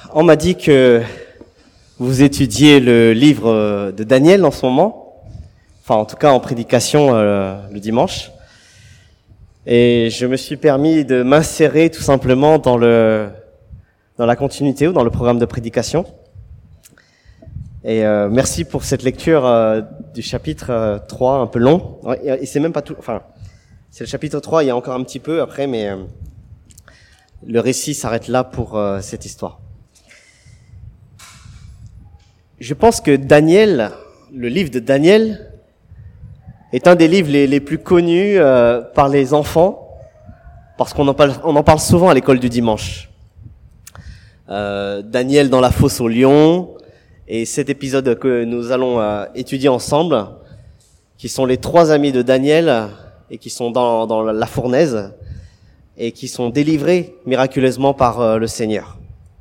On m'a dit que vous étudiez le livre de Daniel en ce moment, enfin en tout cas en prédication le dimanche, et je me suis permis de m'insérer tout simplement dans la continuité ou dans le programme de prédication. Et merci pour cette lecture du chapitre 3, un peu long, et c'est même pas tout, enfin c'est le chapitre 3, il y a encore un petit peu après, mais le récit s'arrête là pour cette histoire. Je pense que Daniel, le livre de Daniel, est un des livres les plus connus par les enfants, parce qu'on en parle souvent à l'école du dimanche. Daniel dans la fosse aux lions, et cet épisode que nous allons étudier ensemble, qui sont les 3 amis de Daniel, et qui sont dans la fournaise, et qui sont délivrés miraculeusement par le Seigneur.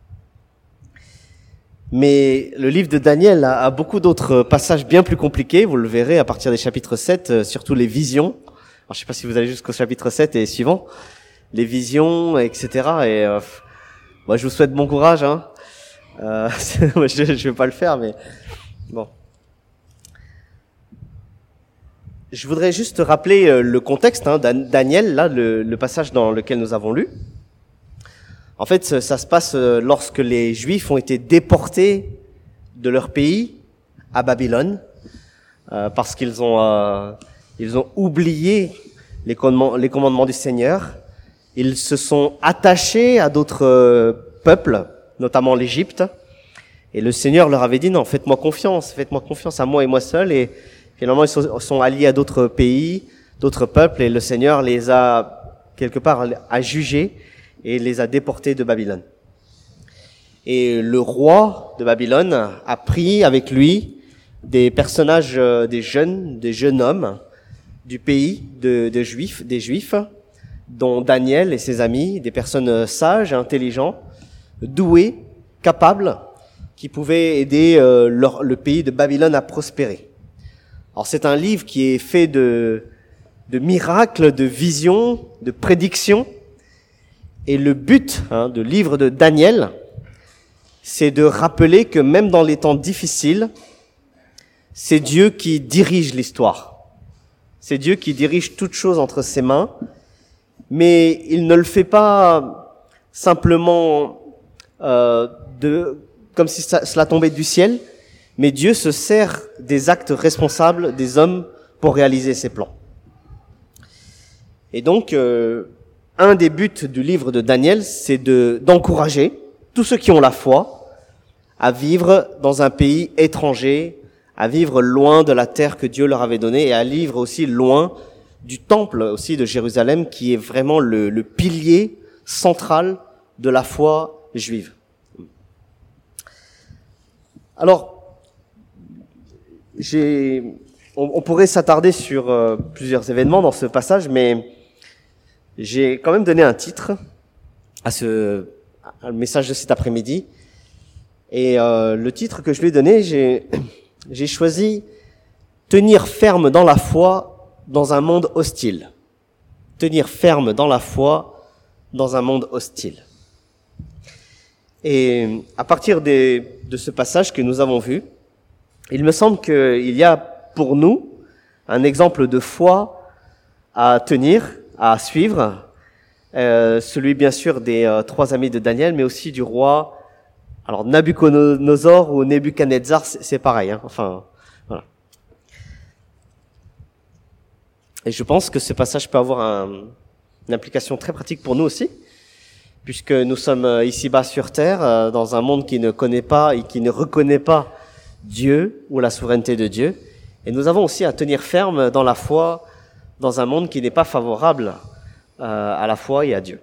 Mais le livre de Daniel a beaucoup d'autres passages bien plus compliqués, vous le verrez à partir des chapitres 7, surtout les visions. Alors, je sais pas si vous allez jusqu'au chapitre 7 et suivant, les visions, etc. Et moi, je vous souhaite bon courage. Je vais pas le faire, mais bon. Je voudrais juste rappeler le contexte, Daniel, là, le passage dans lequel nous avons lu. En fait, ça se passe lorsque les Juifs ont été déportés de leur pays à Babylone, parce qu'ils ont oublié les commandements du Seigneur. Ils se sont attachés à d'autres peuples, notamment l'Égypte, et le Seigneur leur avait dit non, faites-moi confiance à moi et moi seul. Et finalement, ils sont alliés à d'autres pays, d'autres peuples, et le Seigneur les a quelque part à juger et les a déportés de Babylone. Et le roi de Babylone a pris avec lui des personnages, des jeunes hommes du pays des Juifs, dont Daniel et ses amis, des personnes sages, intelligents, douées, capables, qui pouvaient aider le pays de Babylone à prospérer. Alors c'est un livre qui est fait de miracles, de visions, de prédictions. Et le but du livre de Daniel, c'est de rappeler que même dans les temps difficiles, c'est Dieu qui dirige l'histoire. C'est Dieu qui dirige toutes choses entre ses mains, mais il ne le fait pas simplement comme si cela tombait du ciel, mais Dieu se sert des actes responsables des hommes pour réaliser ses plans. Et donc, un des buts du livre de Daniel, c'est d'encourager tous ceux qui ont la foi à vivre dans un pays étranger, à vivre loin de la terre que Dieu leur avait donnée et à vivre aussi loin du temple aussi de Jérusalem qui est vraiment le pilier central de la foi juive. Alors, on pourrait s'attarder sur plusieurs événements dans ce passage, mais j'ai quand même donné un titre à le message de cet après-midi. Et le titre que je lui ai donné, j'ai choisi « Tenir ferme dans la foi dans un monde hostile ». Tenir ferme dans la foi dans un monde hostile. Et à partir de ce passage que nous avons vu, il me semble qu'il y a pour nous un exemple de foi à tenir, à suivre, celui bien sûr des 3 amis de Daniel, mais aussi du roi, alors Nabuchodonosor ou Nebuchadnezzar, c'est pareil, enfin voilà. Et je pense que ce passage peut avoir une application très pratique pour nous aussi, puisque nous sommes ici-bas sur terre, dans un monde qui ne connaît pas et qui ne reconnaît pas Dieu ou la souveraineté de Dieu, et nous avons aussi à tenir ferme dans la foi dans un monde qui n'est pas favorable à la foi et à Dieu.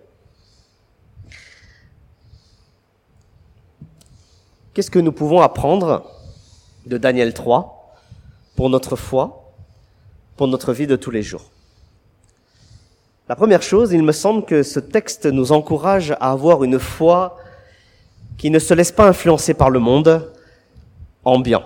Qu'est-ce que nous pouvons apprendre de Daniel 3 pour notre foi, pour notre vie de tous les jours? La première chose, il me semble que ce texte nous encourage à avoir une foi qui ne se laisse pas influencer par le monde ambiant.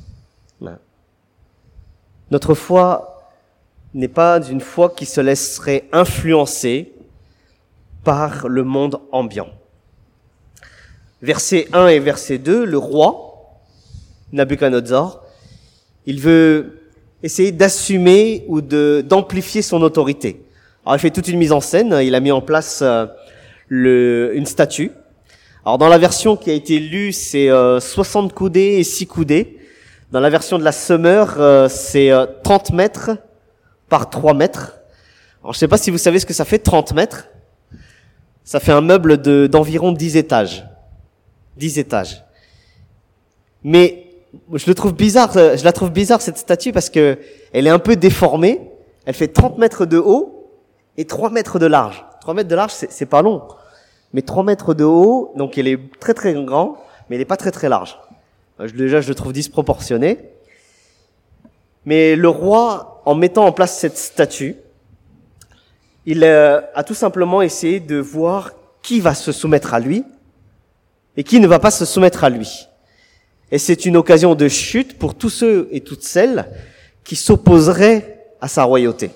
Notre foi n'est pas une foi qui se laisserait influencer par le monde ambiant. Verset 1 et verset 2, le roi, Nabuchodonosor, il veut essayer d'assumer ou d'amplifier son autorité. Alors il fait toute une mise en scène, il a mis en place une statue. Alors dans la version qui a été lue, c'est 60 coudées et 6 coudées. Dans la version de la Summer, c'est 30 mètres par 3 mètres. Alors je sais pas si vous savez ce que ça fait 30 mètres. Ça fait un meuble d'environ 10 étages. 10 étages. Mais je la trouve bizarre cette statue parce que elle est un peu déformée. Elle fait 30 mètres de haut et 3 mètres de large. 3 mètres de large, c'est pas long. Mais 3 mètres de haut, donc elle est très très grand, mais elle est pas très très large. Déjà, je le trouve disproportionné. Mais le roi, en mettant en place cette statue, il a tout simplement essayé de voir qui va se soumettre à lui et qui ne va pas se soumettre à lui. Et c'est une occasion de chute pour tous ceux et toutes celles qui s'opposeraient à sa royauté.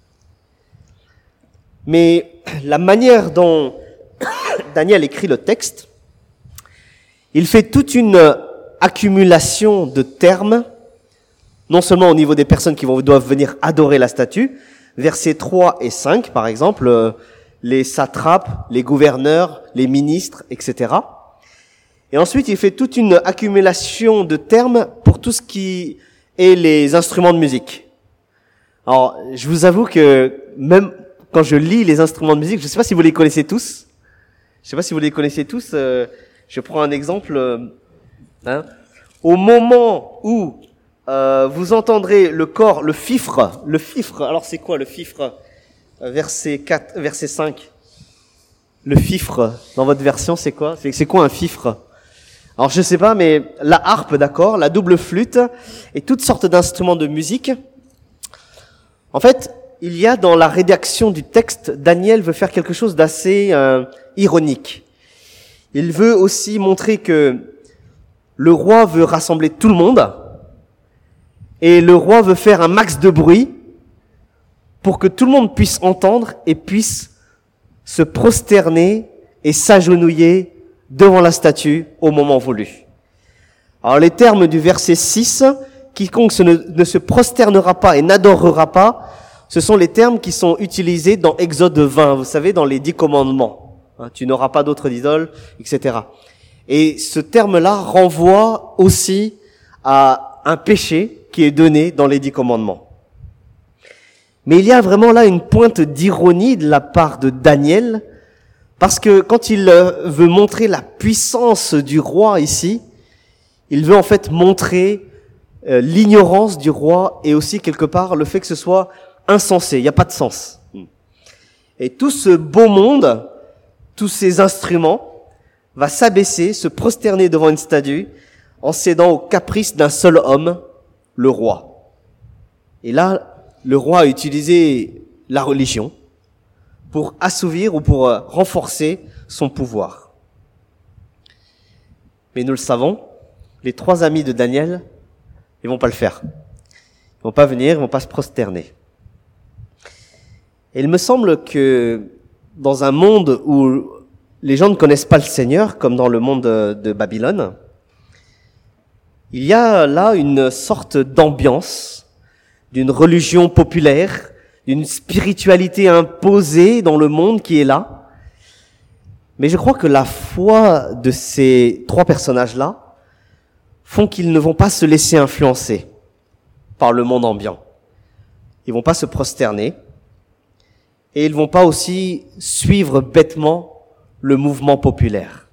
Mais la manière dont Daniel écrit le texte, il fait toute une accumulation de termes, non seulement au niveau des personnes qui doivent venir adorer la statue, versets 3 et 5 par exemple, les satrapes, les gouverneurs, les ministres, etc. Et ensuite, il fait toute une accumulation de termes pour tout ce qui est les instruments de musique. Alors, je vous avoue que même quand je lis les instruments de musique, je ne sais pas si vous les connaissez tous. Je prends un exemple. Au moment où vous entendrez le corps, le fifre. Alors c'est quoi le fifre? Verset 4, verset 5. Le fifre, dans votre version, c'est quoi? C'est quoi un fifre? Alors je sais pas, mais la harpe, d'accord, la double flûte et toutes sortes d'instruments de musique. En fait, il y a dans la rédaction du texte, Daniel veut faire quelque chose d'assez ironique. Il veut aussi montrer que le roi veut rassembler tout le monde et le roi veut faire un max de bruit pour que tout le monde puisse entendre et puisse se prosterner et s'agenouiller devant la statue au moment voulu. Alors les termes du verset 6, quiconque ne se prosternera pas et n'adorera pas, ce sont les termes qui sont utilisés dans Exode 20, vous savez, dans les 10 commandements. Tu n'auras pas d'autre idole, etc. Et ce terme-là renvoie aussi à un péché qui est donné dans les 10 commandements. Mais il y a vraiment là une pointe d'ironie de la part de Daniel, parce que quand il veut montrer la puissance du roi ici, il veut en fait montrer l'ignorance du roi et aussi quelque part le fait que ce soit insensé, il n'y a pas de sens. Et tout ce beau monde, tous ces instruments, va s'abaisser, se prosterner devant une statue en cédant au caprice d'un seul homme, le roi. Et là, le roi a utilisé la religion pour assouvir ou pour renforcer son pouvoir. Mais nous le savons, les 3 amis de Daniel, ils vont pas le faire. Ils vont pas venir, ils vont pas se prosterner. Et il me semble que dans un monde où les gens ne connaissent pas le Seigneur, comme dans le monde de Babylone, il y a là une sorte d'ambiance d'une religion populaire, d'une spiritualité imposée dans le monde qui est là. Mais je crois que la foi de ces 3 personnages-là font qu'ils ne vont pas se laisser influencer par le monde ambiant. Ils vont pas se prosterner et ils vont pas aussi suivre bêtement le mouvement populaire.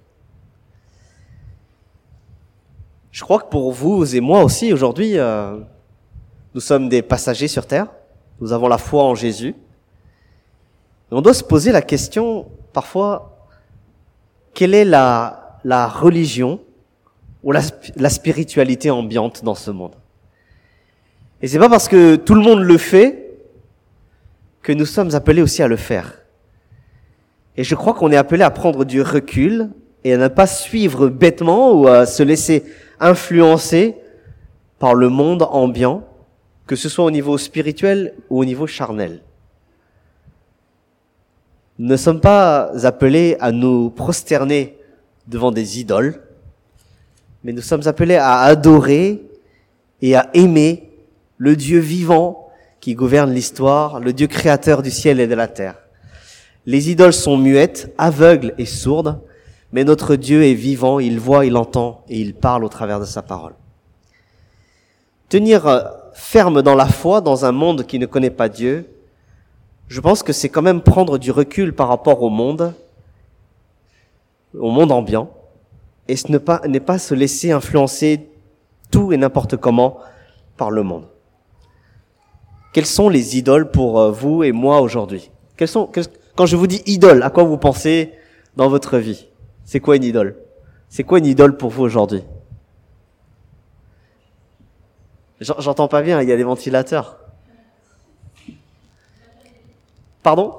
Je crois que pour vous et moi aussi aujourd'hui, nous sommes des passagers sur terre. Nous avons la foi en Jésus. Et on doit se poser la question, parfois, quelle est la religion ou la spiritualité ambiante dans ce monde? Et c'est pas parce que tout le monde le fait que nous sommes appelés aussi à le faire. Et je crois qu'on est appelé à prendre du recul et à ne pas suivre bêtement ou à se laisser influencer par le monde ambiant, que ce soit au niveau spirituel ou au niveau charnel. Nous ne sommes pas appelés à nous prosterner devant des idoles, mais nous sommes appelés à adorer et à aimer le Dieu vivant qui gouverne l'histoire, le Dieu créateur du ciel et de la terre. Les idoles sont muettes, aveugles et sourdes, mais notre Dieu est vivant, il voit, il entend et il parle au travers de sa parole. Tenir ferme dans la foi dans un monde qui ne connaît pas Dieu, je pense que c'est quand même prendre du recul par rapport au monde ambiant, et ce n'est pas se laisser influencer tout et n'importe comment par le monde. Quelles sont les idoles pour vous et moi aujourd'hui? Quand je vous dis idole, à quoi vous pensez dans votre vie? C'est quoi une idole? C'est quoi une idole pour vous aujourd'hui? J'entends pas bien, il y a des ventilateurs. Pardon?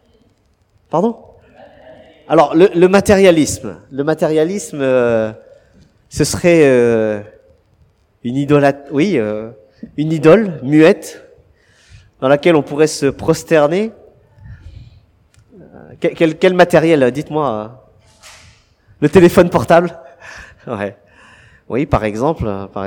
Alors, le matérialisme. Le matérialisme, ce serait une idole muette dans laquelle on pourrait se prosterner. Quel matériel, dites-moi. Le téléphone portable? Ouais. Oui, par exemple,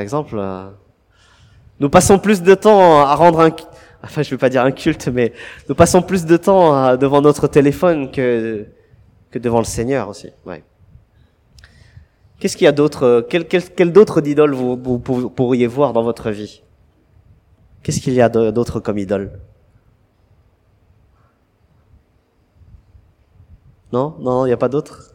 nous passons plus de temps à rendre je vais pas dire un culte, mais nous passons plus de temps devant notre téléphone que devant le Seigneur aussi. Ouais. Qu'est-ce qu'il y a d'autre? Quel d'autres idoles vous pourriez voir dans votre vie? Qu'est-ce qu'il y a d'autre comme idole? Non, il n'y a pas d'autre.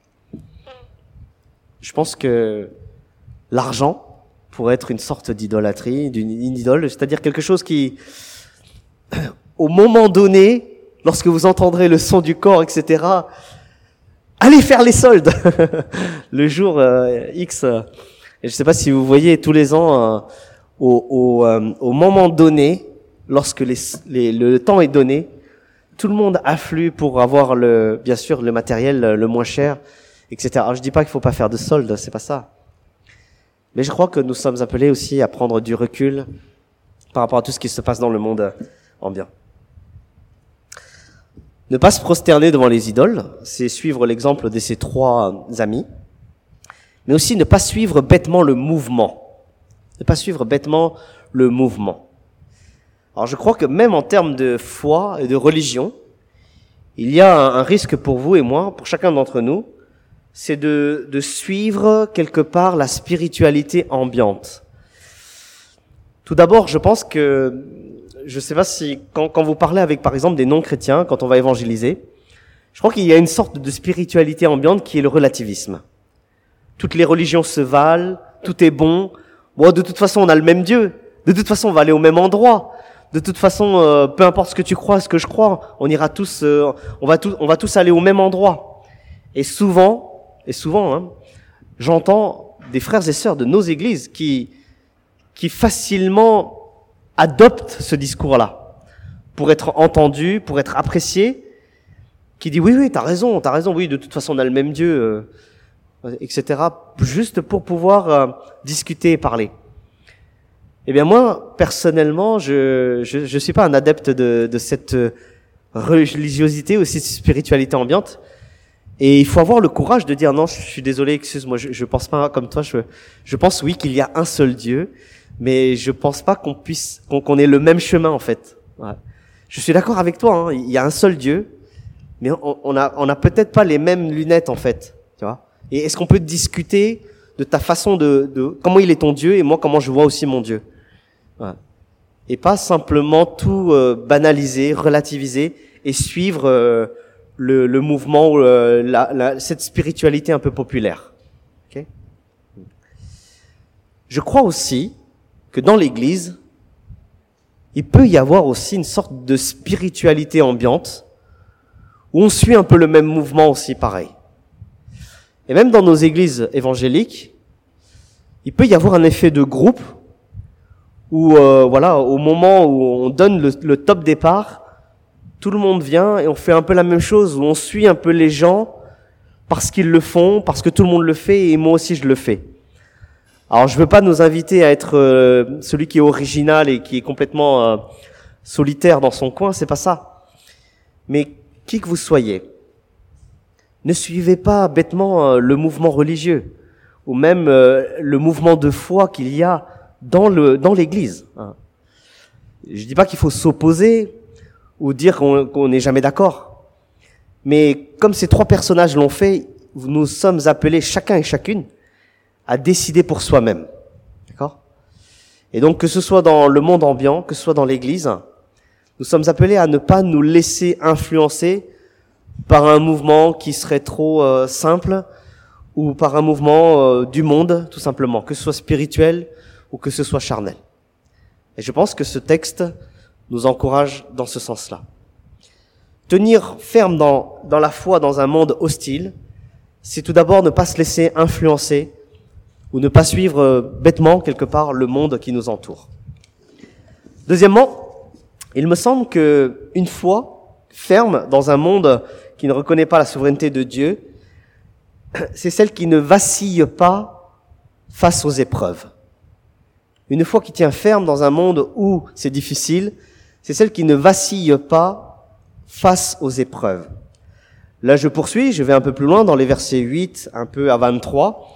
Je pense que l'argent pourrait être une sorte d'idolâtrie, une idole, c'est-à-dire quelque chose qui, au moment donné, lorsque vous entendrez le son du corps, etc., allez faire les soldes le jour X. Et je ne sais pas si vous voyez tous les ans, au moment donné, lorsque le temps est donné, tout le monde afflue pour avoir bien sûr le matériel le moins cher, etc. Alors je dis pas qu'il faut pas faire de soldes, c'est pas ça. Mais je crois que nous sommes appelés aussi à prendre du recul par rapport à tout ce qui se passe dans le monde ambiant. Ne pas se prosterner devant les idoles, c'est suivre l'exemple de ces trois amis, mais aussi ne pas suivre bêtement le mouvement. Ne pas suivre bêtement le mouvement. Alors je crois que même en termes de foi et de religion, il y a un risque pour vous et moi, pour chacun d'entre nous, c'est de suivre quelque part la spiritualité ambiante. Tout d'abord, je pense que, je ne sais pas si, quand vous parlez avec, par exemple, des non-chrétiens, quand on va évangéliser, je crois qu'il y a une sorte de spiritualité ambiante qui est le relativisme. Toutes les religions se valent, tout est bon. Bon, de toute façon, on a le même Dieu. De toute façon, on va aller au même endroit. De toute façon, peu importe ce que tu crois, ce que je crois, on ira tous, on va tous aller au même endroit. Et souvent, j'entends des frères et sœurs de nos églises qui facilement adoptent ce discours-là pour être entendus, pour être appréciés, qui dit oui, t'as raison, oui, de toute façon on a le même Dieu, etc. Juste pour pouvoir discuter et parler. Eh bien moi, personnellement, je suis pas un adepte de cette religiosité ou cette spiritualité ambiante. Et il faut avoir le courage de dire non, je suis désolé, excuse-moi, je pense pas comme toi, je pense oui qu'il y a un seul Dieu, mais je pense pas qu'on ait le même chemin en fait. Ouais. Je suis d'accord avec toi, hein, il y a un seul Dieu, mais on a peut-être pas les mêmes lunettes en fait, tu vois. Et est-ce qu'on peut discuter de ta façon de comment il est ton Dieu et moi comment je vois aussi mon Dieu. Ouais. Et pas simplement tout banaliser, relativiser et suivre le mouvement ou cette spiritualité un peu populaire. Okay? Je crois aussi que dans l'Église, il peut y avoir aussi une sorte de spiritualité ambiante où on suit un peu le même mouvement aussi pareil. Et même dans nos églises évangéliques, il peut y avoir un effet de groupe où au moment où on donne le top départ, tout le monde vient et on fait un peu la même chose, où on suit un peu les gens parce qu'ils le font, parce que tout le monde le fait et moi aussi je le fais. Alors je veux pas nous inviter à être celui qui est original et qui est complètement solitaire dans son coin, c'est pas ça. Mais qui que vous soyez, ne suivez pas bêtement le mouvement religieux ou même le mouvement de foi qu'il y a dans l'Église. Je dis pas qu'il faut s'opposer ou dire qu'on n'est jamais d'accord. Mais comme ces trois personnages l'ont fait, nous sommes appelés chacun et chacune à décider pour soi-même. D'accord ? Et donc que ce soit dans le monde ambiant, que ce soit dans l'Église, nous sommes appelés à ne pas nous laisser influencer par un mouvement qui serait trop simple ou par un mouvement du monde, tout simplement, que ce soit spirituel ou que ce soit charnel. Et je pense que ce texte nous encourage dans ce sens-là. Tenir ferme dans la foi dans un monde hostile, c'est tout d'abord ne pas se laisser influencer ou ne pas suivre bêtement, quelque part, le monde qui nous entoure. Deuxièmement, il me semble que une foi ferme dans un monde qui ne reconnaît pas la souveraineté de Dieu, c'est celle qui ne vacille pas face aux épreuves. Une foi qui tient ferme dans un monde où c'est difficile, c'est celle qui ne vacille pas face aux épreuves. Là, je poursuis, je vais un peu plus loin dans les versets 8, un peu à 23.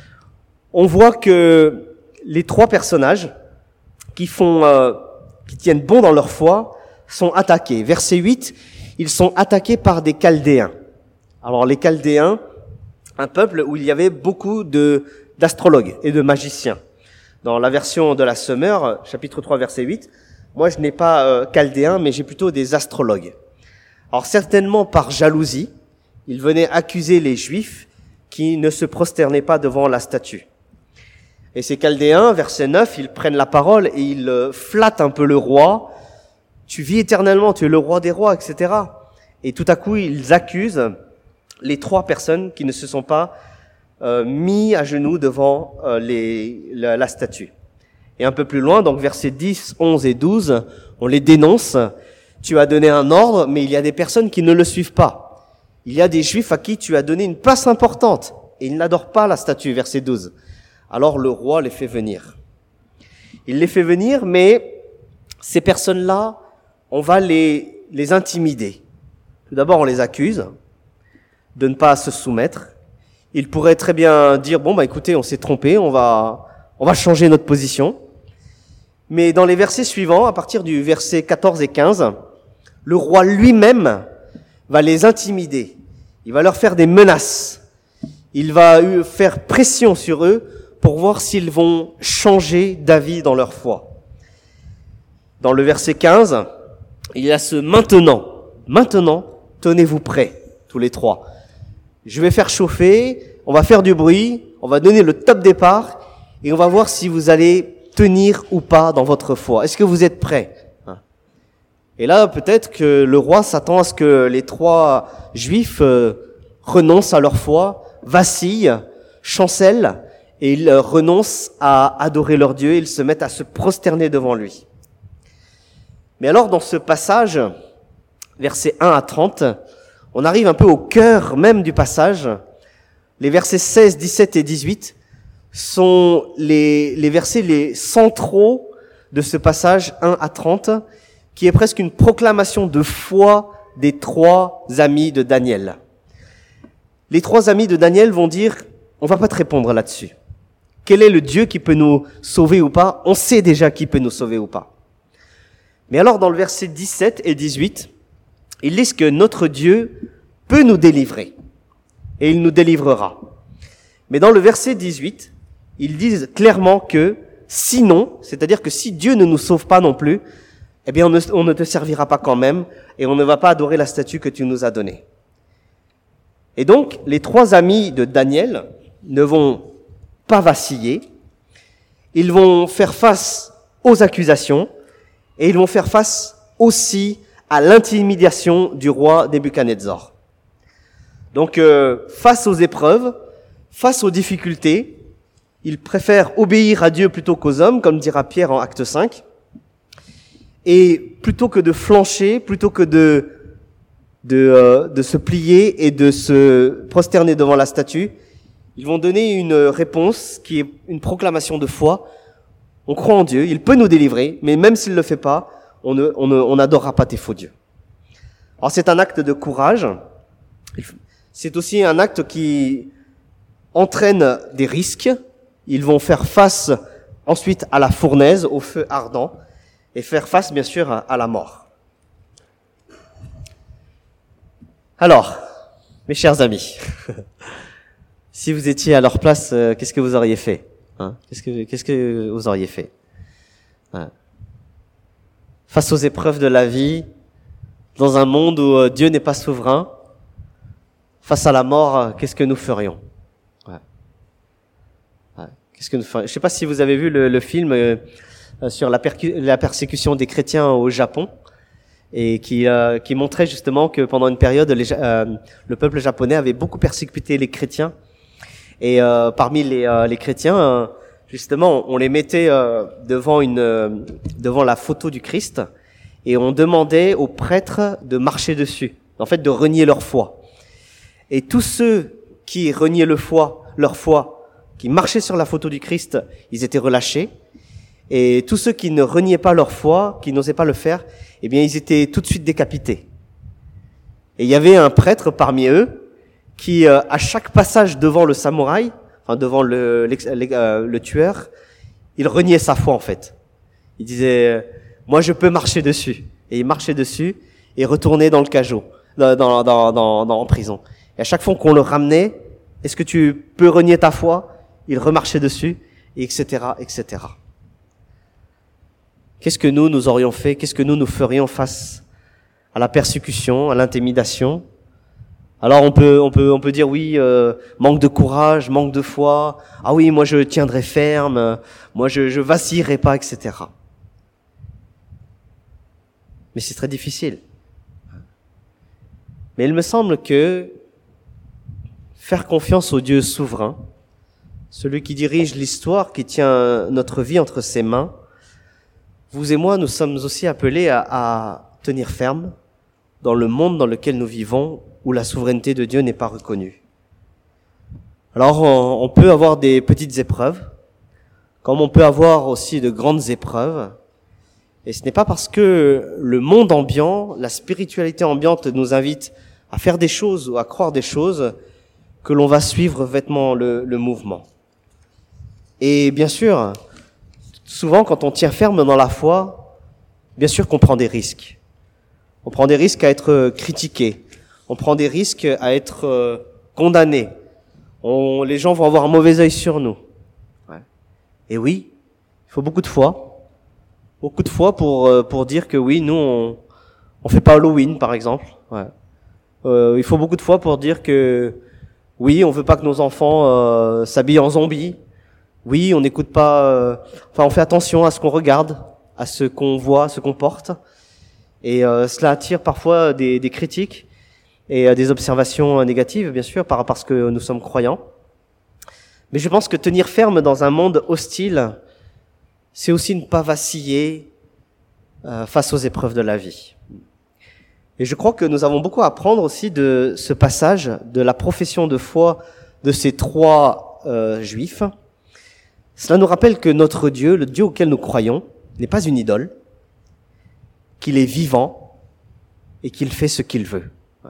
On voit que les trois personnages qui tiennent bon dans leur foi sont attaqués. Verset 8, ils sont attaqués par des Chaldéens. Alors les Chaldéens, un peuple où il y avait beaucoup d'astrologues et de magiciens. Dans la version de la Semeur, chapitre 3, verset 8, moi je n'ai pas Chaldéens, mais j'ai plutôt des astrologues. Alors certainement par jalousie, ils venaient accuser les Juifs qui ne se prosternaient pas devant la statue. Et ces Chaldéens, verset 9, ils prennent la parole et ils flattent un peu le roi. Tu vis éternellement, tu es le roi des rois, etc. Et tout à coup, ils accusent les trois personnes qui ne se sont pas mis à genoux devant la statue. Et un peu plus loin, donc versets 10, 11 et 12, on les dénonce. Tu as donné un ordre, mais il y a des personnes qui ne le suivent pas. Il y a des Juifs à qui tu as donné une place importante et ils n'adorent pas la statue, verset 12. Alors le roi les fait venir. Il les fait venir, mais ces personnes-là, on va les intimider. Tout d'abord, on les accuse de ne pas se soumettre. Ils pourraient très bien dire, écoutez, on s'est trompé, on va changer notre position. Mais dans les versets suivants, à partir du verset 14 et 15, le roi lui-même va les intimider. Il va leur faire des menaces. Il va faire pression sur eux pour voir s'ils vont changer d'avis dans leur foi. Dans le verset 15, il y a ce maintenant. Maintenant, tenez-vous prêts, tous les trois. Je vais faire chauffer, on va faire du bruit, on va donner le top départ et on va voir si vous allez tenir ou pas dans votre foi. Est-ce que vous êtes prêts ? Et là, peut-être que le roi s'attend à ce que les trois Juifs renoncent à leur foi, vacillent, chancellent, et ils renoncent à adorer leur Dieu, ils se mettent à se prosterner devant lui. Mais alors, dans ce passage, versets 1 à 30, on arrive un peu au cœur même du passage. Les versets 16, 17 et 18 sont les versets centraux de ce passage 1 à 30, qui est presque une proclamation de foi des trois amis de Daniel. Les trois amis de Daniel vont dire, on va pas te répondre là-dessus. Quel est le Dieu qui peut nous sauver ou pas ? On sait déjà qui peut nous sauver ou pas. Mais alors, dans le verset 17 et 18, ils disent que notre Dieu peut nous délivrer. Et il nous délivrera. Mais dans le verset 18, ils disent clairement que sinon, c'est-à-dire que si Dieu ne nous sauve pas non plus, eh bien on ne te servira pas quand même et on ne va pas adorer la statue que tu nous as donnée. Et donc, les trois amis de Daniel ne vont pas vaciller, ils vont faire face aux accusations et ils vont faire face aussi à l'intimidation du roi Nebuchadnezzar. Donc, face aux épreuves, face aux difficultés, ils préfèrent obéir à Dieu plutôt qu'aux hommes, comme dira Pierre en Acte 5. Et plutôt que de flancher, plutôt que de se plier et de se prosterner devant la statue, ils vont donner une réponse qui est une proclamation de foi. On croit en Dieu, il peut nous délivrer, mais même s'il ne le fait pas, on n'adorera pas tes faux dieux. Alors c'est un acte de courage. c'est aussi un acte qui entraîne des risques. Ils vont faire face ensuite à la fournaise, au feu ardent, et faire face bien sûr à la mort. Alors, mes chers amis, si vous étiez à leur place, qu'est-ce que vous auriez fait, hein? Qu'est-ce que vous auriez fait, hein? Face aux épreuves de la vie, dans un monde où Dieu n'est pas souverain, face à la mort, qu'est-ce que nous ferions? Qu'est-ce que nous ferions? Je ne sais pas si vous avez vu le film sur la persécution des chrétiens au Japon, et qui montrait justement que pendant une période, le peuple japonais avait beaucoup persécuté les chrétiens. Et parmi les chrétiens, justement, on les mettait devant la photo du Christ, et on demandait aux prêtres de marcher dessus, en fait de renier leur foi. Et tous ceux qui reniaient leur foi, qui marchaient sur la photo du Christ, ils étaient relâchés. Et tous ceux qui ne reniaient pas leur foi, qui n'osaient pas le faire, eh bien, ils étaient tout de suite décapités. Et il y avait un prêtre parmi eux qui, à chaque passage devant le samouraï, enfin devant le tueur, il reniait sa foi en fait. Il disait, moi je peux marcher dessus. Et il marchait dessus et retournait dans le cachot, en prison. Et à chaque fois qu'on le ramenait, est-ce que tu peux renier ta foi? Il remarchait dessus, et etc., etc. Qu'est-ce que nous aurions fait? Qu'est-ce que nous ferions face à la persécution, à l'intimidation? Alors on peut dire oui, manque de courage, manque de foi. Ah oui, moi je tiendrai ferme, moi je vacillerai pas, etc. Mais c'est très difficile. Mais il me semble que faire confiance au Dieu souverain, celui qui dirige l'histoire, qui tient notre vie entre ses mains, vous et moi, nous sommes aussi appelés à tenir ferme dans le monde dans lequel nous vivons, où la souveraineté de Dieu n'est pas reconnue. Alors, on peut avoir des petites épreuves, comme on peut avoir aussi de grandes épreuves. Et ce n'est pas parce que le monde ambiant, la spiritualité ambiante nous invite à faire des choses ou à croire des choses que l'on va suivre vêtement le mouvement. Et bien sûr, souvent quand on tient ferme dans la foi, bien sûr qu'on prend des risques. On prend des risques à être critiqués. On prend des risques à être condamnés. Les gens vont avoir un mauvais œil sur nous. Ouais. Et oui, il faut beaucoup de foi. Beaucoup de foi pour dire que oui, nous, on fait pas Halloween, par exemple. Ouais. Il faut beaucoup de foi pour dire que oui, on veut pas que nos enfants s'habillent en zombies. Oui, on n'écoute pas... on fait attention à ce qu'on regarde, à ce qu'on voit, à ce qu'on porte. Et cela attire parfois des critiques et des observations négatives, bien sûr, parce que nous sommes croyants. Mais je pense que tenir ferme dans un monde hostile, c'est aussi ne pas vaciller face aux épreuves de la vie. Et je crois que nous avons beaucoup à apprendre aussi de ce passage, de la profession de foi de ces trois juifs. Cela nous rappelle que notre Dieu, le Dieu auquel nous croyons, n'est pas une idole, qu'il est vivant et qu'il fait ce qu'il veut.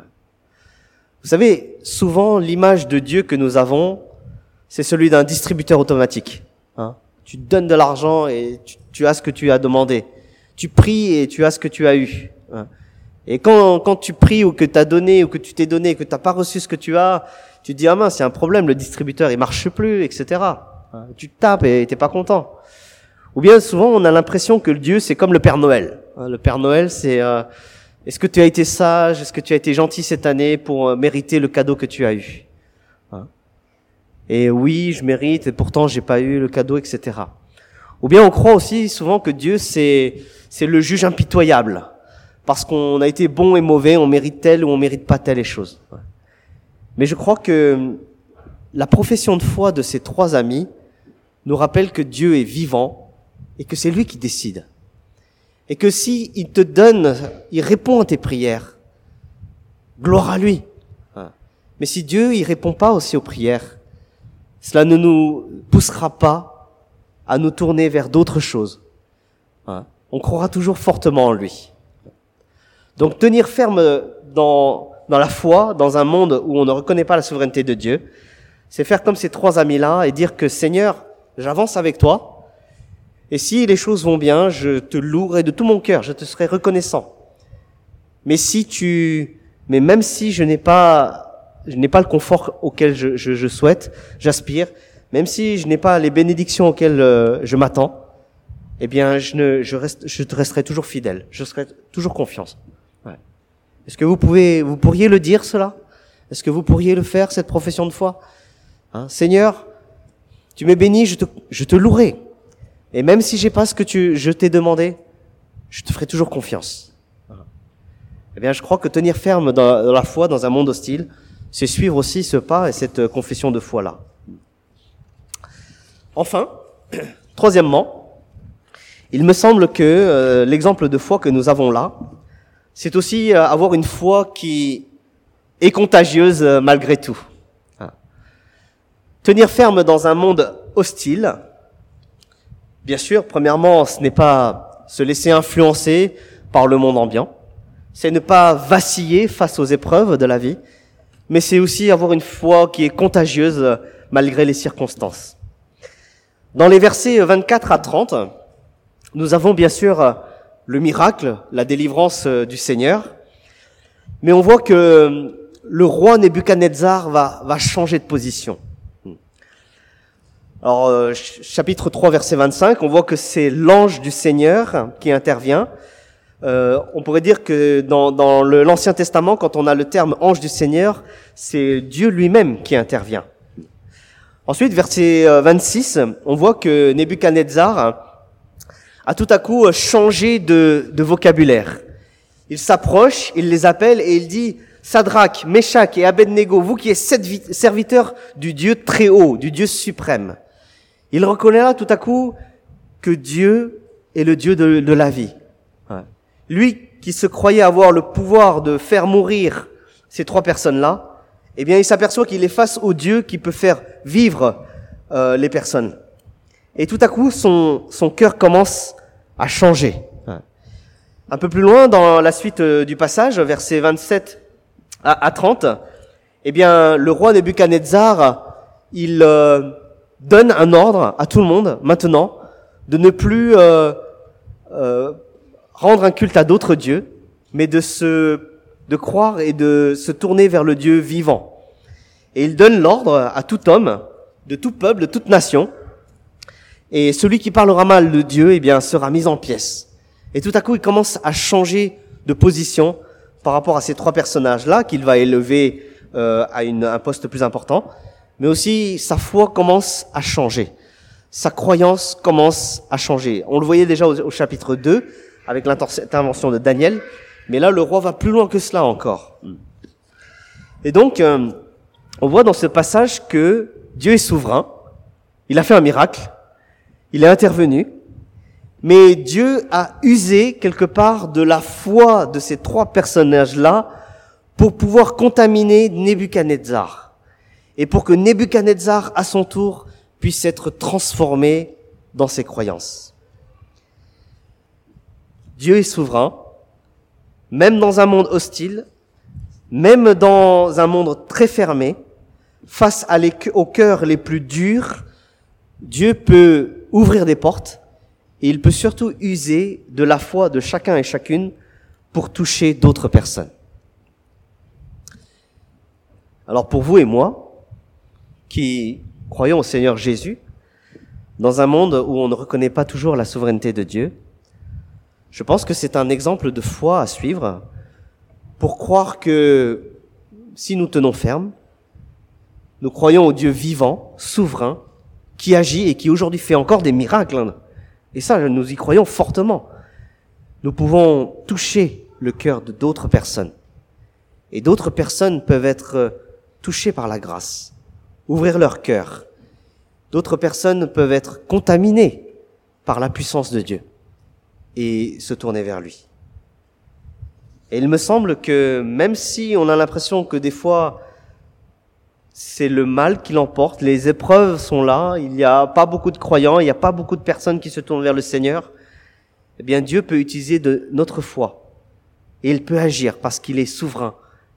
Vous savez, souvent, l'image de Dieu que nous avons, c'est celui d'un distributeur automatique. Tu donnes de l'argent et tu as ce que tu as demandé. Tu pries et tu as ce que tu as eu. Et quand tu pries ou que tu as donné ou que tu t'es donné et que tu n'as pas reçu ce que tu as, tu te dis, ah mince, c'est un problème, le distributeur, il marche plus, etc. Tu te tapes et t'es pas content. Ou bien souvent, on a l'impression que Dieu, c'est comme le Père Noël. Le Père Noël, c'est est-ce que tu as été sage, est-ce que tu as été gentil cette année pour mériter le cadeau que tu as eu? Et oui, je mérite, et pourtant j'ai pas eu le cadeau, etc. Ou bien on croit aussi souvent que Dieu, c'est le juge impitoyable. Parce qu'on a été bon et mauvais, on mérite telle ou on mérite pas telle chose. Mais je crois que la profession de foi de ces trois amis nous rappelle que Dieu est vivant et que c'est lui qui décide. Et que si il te donne, il répond à tes prières, gloire à lui. Mais si Dieu, il répond pas aussi aux prières, cela ne nous poussera pas à nous tourner vers d'autres choses. On croira toujours fortement en lui. Donc tenir ferme dans dans la foi, dans un monde où on ne reconnaît pas la souveraineté de Dieu, c'est faire comme ces trois amis-là et dire que Seigneur, j'avance avec toi, et si les choses vont bien, je te louerai de tout mon cœur, je te serai reconnaissant. Mais même si je n'ai pas le confort auquel je souhaite, j'aspire, même si je n'ai pas les bénédictions auxquelles je m'attends, eh bien, je te resterai toujours fidèle, je serai toujours confiance. Ouais. Est-ce que vous pourriez le dire cela? Est-ce que vous pourriez le faire, cette profession de foi? Seigneur, tu m'es béni, je te louerai. Et même si j'ai pas ce que je t'ai demandé, je te ferai toujours confiance. Eh bien, je crois que tenir ferme dans la foi, dans un monde hostile, c'est suivre aussi ce pas et cette confession de foi-là. Enfin, troisièmement, il me semble que l'exemple de foi que nous avons là, c'est aussi avoir une foi qui est contagieuse malgré tout. Tenir ferme dans un monde hostile, bien sûr, premièrement, ce n'est pas se laisser influencer par le monde ambiant, c'est ne pas vaciller face aux épreuves de la vie, mais c'est aussi avoir une foi qui est contagieuse malgré les circonstances. Dans les versets 24 à 30, nous avons bien sûr le miracle, la délivrance du Seigneur, mais on voit que le roi Nebuchadnezzar va changer de position. Alors, chapitre 3, verset 25, on voit que c'est l'ange du Seigneur qui intervient. On pourrait dire que dans l'Ancien Testament, quand on a le terme ange du Seigneur, c'est Dieu lui-même qui intervient. Ensuite, verset 26, on voit que Nebuchadnezzar a tout à coup changé de vocabulaire. Il s'approche, il les appelle et il dit « Sadrach, Méchach et Abednego, vous qui êtes serviteurs du Dieu très haut, du Dieu suprême. » Il reconnaît là tout à coup que Dieu est le Dieu de la vie. Lui qui se croyait avoir le pouvoir de faire mourir ces trois personnes-là, eh bien il s'aperçoit qu'il est face au Dieu qui peut faire vivre les personnes. Et tout à coup, son cœur commence à changer. Un peu plus loin, dans la suite du passage, versets 27 à 30, eh bien le roi Nebuchadnezzar, il donne un ordre à tout le monde, maintenant, de ne plus rendre un culte à d'autres dieux, mais de croire et de se tourner vers le Dieu vivant. Et il donne l'ordre à tout homme, de tout peuple, de toute nation, et celui qui parlera mal de Dieu, eh bien, sera mis en pièces. Et tout à coup, il commence à changer de position par rapport à ces trois personnages-là, qu'il va élever à un poste plus important, mais aussi sa foi commence à changer. Sa croyance commence à changer. On le voyait déjà au chapitre 2, avec l'intervention de Daniel, mais là, le roi va plus loin que cela encore. Et donc, on voit dans ce passage que Dieu est souverain, il a fait un miracle, il est intervenu, mais Dieu a usé quelque part de la foi de ces trois personnages-là pour pouvoir contaminer Nebuchadnezzar. Et pour que Nebuchadnezzar, à son tour, puisse être transformé dans ses croyances. Dieu est souverain, même dans un monde hostile, même dans un monde très fermé, face aux cœurs les plus durs, Dieu peut ouvrir des portes et il peut surtout user de la foi de chacun et chacune pour toucher d'autres personnes. Alors pour vous et moi, qui croyons au Seigneur Jésus, dans un monde où on ne reconnaît pas toujours la souveraineté de Dieu, je pense que c'est un exemple de foi à suivre pour croire que si nous tenons ferme, nous croyons au Dieu vivant, souverain, qui agit et qui aujourd'hui fait encore des miracles. Et ça, nous y croyons fortement. Nous pouvons toucher le cœur de d'autres personnes. Et d'autres personnes peuvent être touchées par la grâce, ouvrir leur cœur. D'autres personnes peuvent être contaminées par la puissance de Dieu et se tourner vers lui. Et il me semble que même si on a l'impression que des fois c'est le mal qui l'emporte, les épreuves sont là, il n'y a pas beaucoup de croyants, il n'y a pas beaucoup de personnes qui se tournent vers le Seigneur, eh bien Dieu peut utiliser de notre foi et il peut agir parce qu'il est souverain,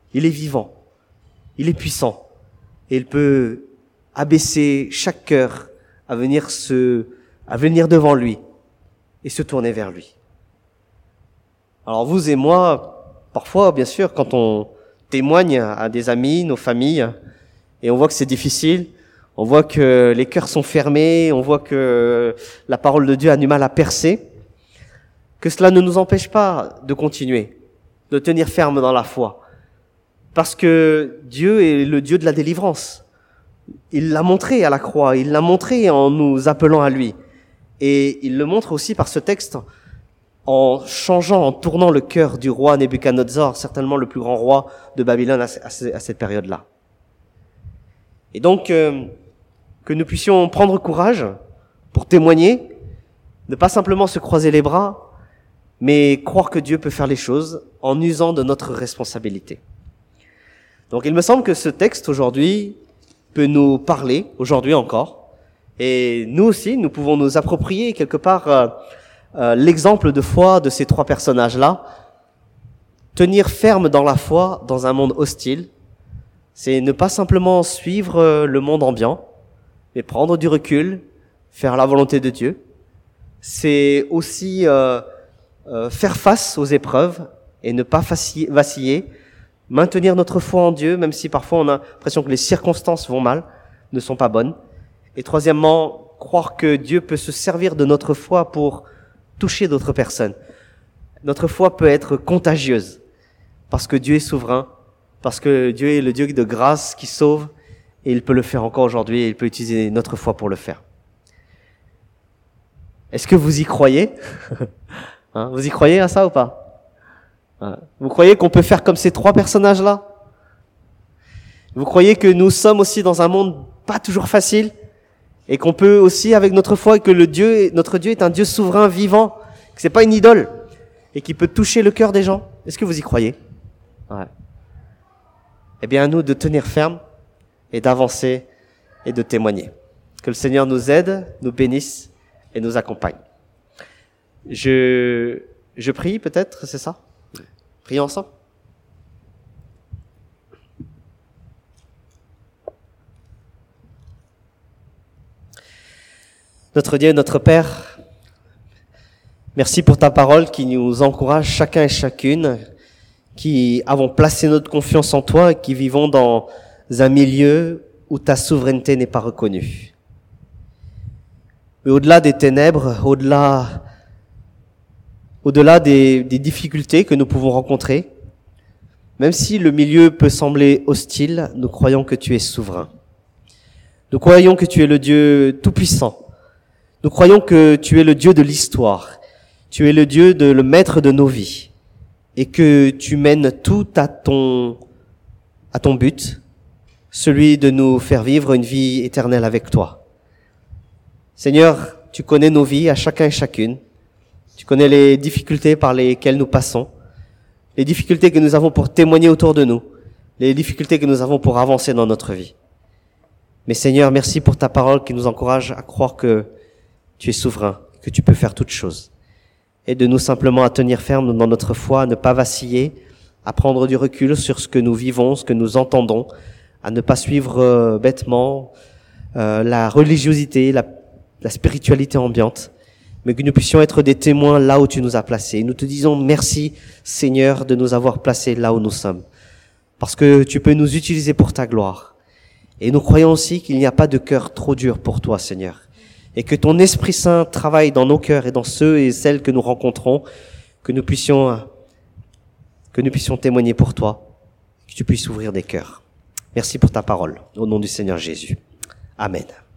il est vivant, il est puissant, et il peut abaisser chaque cœur à venir devant lui et se tourner vers lui. Alors vous et moi, parfois, bien sûr, quand on témoigne à des amis, nos familles, et on voit que c'est difficile, on voit que les cœurs sont fermés, on voit que la parole de Dieu a du mal à percer, que cela ne nous empêche pas de continuer, de tenir ferme dans la foi. Parce que Dieu est le Dieu de la délivrance. Il l'a montré à la croix, il l'a montré en nous appelant à lui. Et il le montre aussi par ce texte en changeant, en tournant le cœur du roi Nebuchadnezzar, certainement le plus grand roi de Babylone à cette période-là. Et donc, que nous puissions prendre courage pour témoigner, ne pas simplement se croiser les bras, mais croire que Dieu peut faire les choses en usant de notre responsabilité. Donc il me semble que ce texte aujourd'hui peut nous parler, aujourd'hui encore, et nous aussi, nous pouvons nous approprier quelque part l'exemple de foi de ces trois personnages-là. Tenir ferme dans la foi dans un monde hostile, c'est ne pas simplement suivre le monde ambiant, mais prendre du recul, faire la volonté de Dieu. C'est aussi faire face aux épreuves et ne pas vaciller, maintenir notre foi en Dieu, même si parfois on a l'impression que les circonstances vont mal, ne sont pas bonnes. Et troisièmement, croire que Dieu peut se servir de notre foi pour toucher d'autres personnes. Notre foi peut être contagieuse, parce que Dieu est souverain, parce que Dieu est le Dieu de grâce qui sauve, et il peut le faire encore aujourd'hui, et il peut utiliser notre foi pour le faire. Est-ce que vous y croyez? Vous y croyez à ça ou pas? Vous croyez qu'on peut faire comme ces trois personnages-là? Vous croyez que nous sommes aussi dans un monde pas toujours facile et qu'on peut aussi, avec notre foi, et que notre Dieu est un Dieu souverain, vivant, que c'est pas une idole et qui peut toucher le cœur des gens? Est-ce que vous y croyez? Ouais. Eh bien, à nous de tenir ferme et d'avancer et de témoigner. Que le Seigneur nous aide, nous bénisse et nous accompagne. Je prie peut-être, c'est ça? Prions ensemble. Notre Dieu, notre Père, merci pour ta parole qui nous encourage chacun et chacune, qui avons placé notre confiance en toi et qui vivons dans un milieu où ta souveraineté n'est pas reconnue. Mais au-delà des ténèbres, au-delà des difficultés que nous pouvons rencontrer, même si le milieu peut sembler hostile, nous croyons que tu es souverain. Nous croyons que tu es le Dieu tout-puissant. Nous croyons que tu es le Dieu de l'histoire. Tu es le Dieu le maître de nos vies. Et que tu mènes tout à ton but, celui de nous faire vivre une vie éternelle avec toi. Seigneur, tu connais nos vies à chacun et chacune. Tu connais les difficultés par lesquelles nous passons, les difficultés que nous avons pour témoigner autour de nous, les difficultés que nous avons pour avancer dans notre vie. Mais Seigneur, merci pour ta parole qui nous encourage à croire que tu es souverain, que tu peux faire toutes choses. Aide-nous simplement à tenir ferme dans notre foi, à ne pas vaciller, à prendre du recul sur ce que nous vivons, ce que nous entendons, à ne pas suivre bêtement la religiosité, la spiritualité ambiante, mais que nous puissions être des témoins là où tu nous as placés. Nous te disons merci, Seigneur, de nous avoir placés là où nous sommes, parce que tu peux nous utiliser pour ta gloire. Et nous croyons aussi qu'il n'y a pas de cœur trop dur pour toi, Seigneur, et que ton Esprit Saint travaille dans nos cœurs et dans ceux et celles que nous rencontrons, que nous puissions témoigner pour toi, que tu puisses ouvrir des cœurs. Merci pour ta parole, au nom du Seigneur Jésus. Amen.